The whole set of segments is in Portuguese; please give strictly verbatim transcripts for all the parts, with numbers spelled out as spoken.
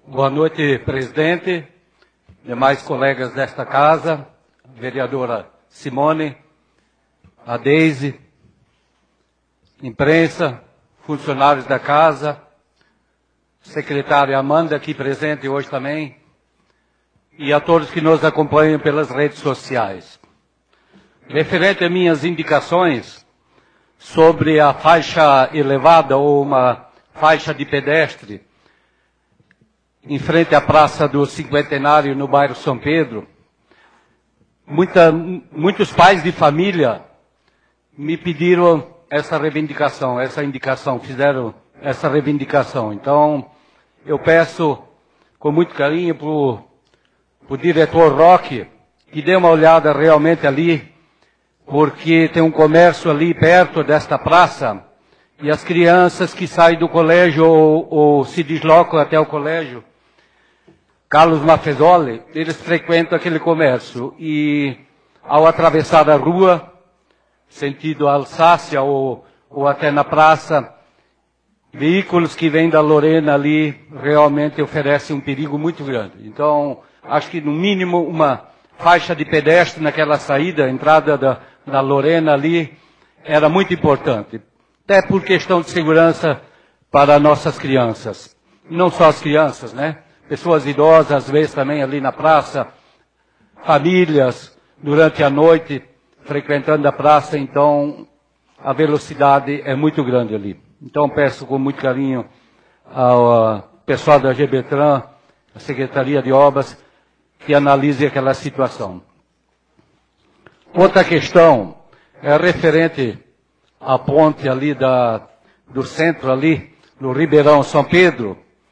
Boa noite, presidente, demais colegas desta casa, vereadora Simone, a Deise, imprensa, funcionários da casa, secretária Amanda, aqui presente hoje também, e a todos que nos acompanham pelas redes sociais. Referente a minhas indicações sobre a faixa elevada ou uma faixa de pedestre em frente à Praça do Cinquentenário, no bairro São Pedro, muita, muitos pais de família me pediram essa reivindicação, essa indicação, fizeram essa reivindicação. Então, eu peço com muito carinho para o diretor Roque que dê uma olhada realmente ali, porque tem um comércio ali perto desta praça, e as crianças que saem do colégio ou, ou se deslocam até o colégio Carlos Maffezoli, eles frequentam aquele comércio, e ao atravessar a rua, sentido Alsácia ou, ou até na praça, veículos que vêm da Lorena ali realmente oferecem um perigo muito grande. Então, acho que no mínimo uma faixa de pedestre naquela saída, a entrada da, da Lorena ali, era muito importante. Até por questão de segurança para nossas crianças. Não só as crianças, né? Pessoas idosas, às vezes também ali na praça, famílias, durante a noite, frequentando a praça, então a velocidade é muito grande ali. Então peço com muito carinho ao pessoal da Gebetran, a Secretaria de Obras, que analise aquela situação. Outra questão é referente à ponte ali da, do centro ali, no Ribeirão São Pedro,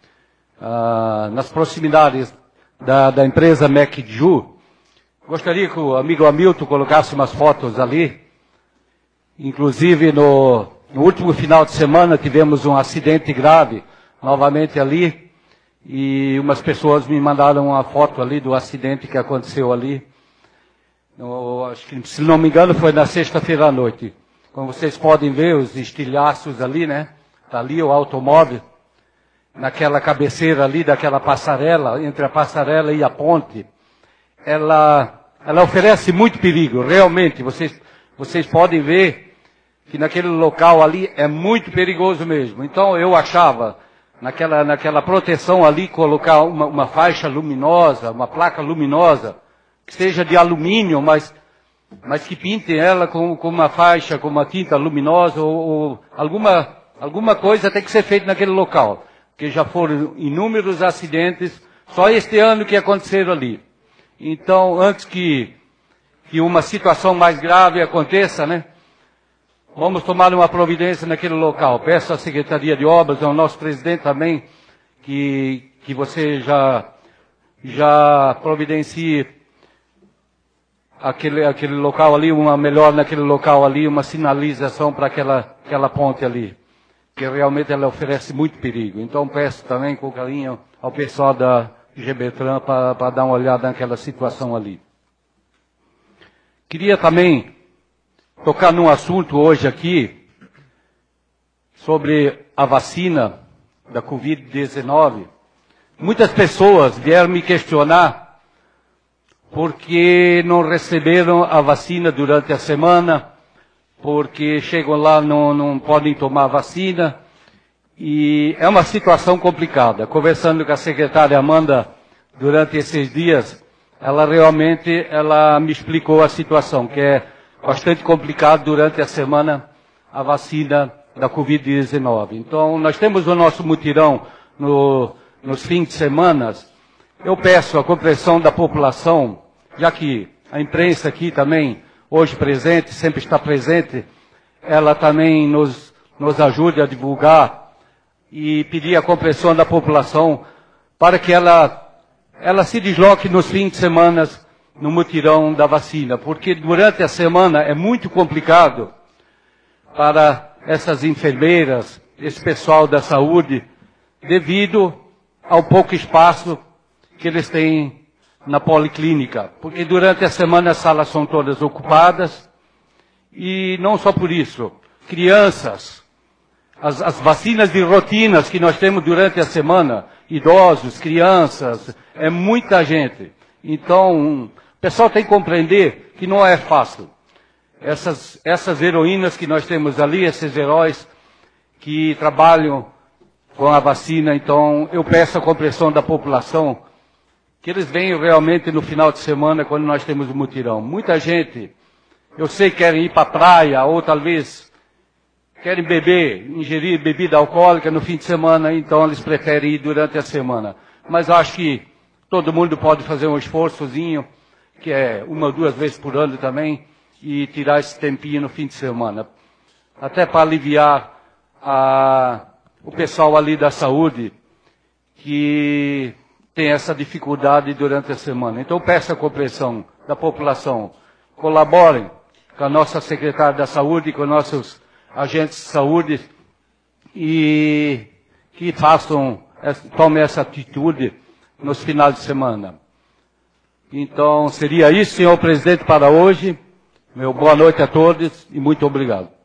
ah, nas proximidades da, da empresa MacJu. Gostaria que o amigo Hamilton colocasse umas fotos ali. Inclusive no, no último final de semana tivemos um acidente grave, novamente ali, e umas pessoas me mandaram uma foto ali do acidente que aconteceu ali. No, acho que, se não me engano, foi na sexta-feira à noite. Como vocês podem ver, os estilhaços ali, né? Está ali o automóvel, naquela cabeceira ali daquela passarela, entre a passarela e a ponte. Ela, ela oferece muito perigo, realmente. Vocês, vocês podem ver que naquele local ali é muito perigoso mesmo. Então eu achava, naquela, naquela proteção ali, colocar uma, uma faixa luminosa, uma placa luminosa, que seja de alumínio, mas, mas que pintem ela com, com uma faixa, com uma tinta luminosa, ou, ou alguma, alguma coisa tem que ser feita naquele local. Porque já foram inúmeros acidentes, só este ano que aconteceram ali. Então, antes que, que uma situação mais grave aconteça, né, vamos tomar uma providência naquele local. Peço à Secretaria de Obras, ao nosso presidente também, que, que você já, já providencie aquele, aquele local ali, uma melhor naquele local ali, uma sinalização para aquela, aquela ponte ali, que realmente ela oferece muito perigo. Então peço também com carinho ao pessoal da Gebetran para dar uma olhada naquela situação ali. Queria também tocar num assunto hoje aqui, sobre a vacina da covid dezenove. Muitas pessoas vieram me questionar porque não receberam a vacina durante a semana, porque chegam lá, não, não podem tomar a vacina, e é uma situação complicada. Conversando com a secretária Amanda durante esses dias, ela realmente ela me explicou a situação, que é bastante complicado durante a semana a vacina da covid dezenove. Então, nós temos o nosso mutirão no, nos fins de semana. Eu peço a compreensão da população, já que a imprensa aqui também, hoje presente, sempre está presente, ela também nos, nos ajude a divulgar e pedir a compreensão da população para que ela, ela se desloque nos fins de semana no mutirão da vacina, porque durante a semana é muito complicado para essas enfermeiras, esse pessoal da saúde, devido ao pouco espaço que eles têm na policlínica, porque durante a semana as salas são todas ocupadas, e não só por isso, crianças, as, as vacinas de rotinas que nós temos durante a semana, idosos, crianças, é muita gente. Então, o pessoal tem que compreender que não é fácil. Essas, essas heroínas que nós temos ali, esses heróis que trabalham com a vacina, então eu peço a compreensão da população, que eles venham realmente no final de semana, quando nós temos o mutirão. Muita gente, eu sei que querem ir para a praia, ou talvez querem beber, ingerir bebida alcoólica no fim de semana, então eles preferem ir durante a semana. Mas eu acho que todo mundo pode fazer um esforçozinho, que é uma ou duas vezes por ano também, e tirar esse tempinho no fim de semana. Até para aliviar a, o pessoal ali da saúde, que tem essa dificuldade durante a semana. Então, peço a compreensão da população. Colaborem com a nossa secretária da saúde, com nossos agentes de saúde, e que façam, tomem essa atitude nos finais de semana. Então, seria isso, senhor presidente, para hoje. Meu boa noite a todos e muito obrigado.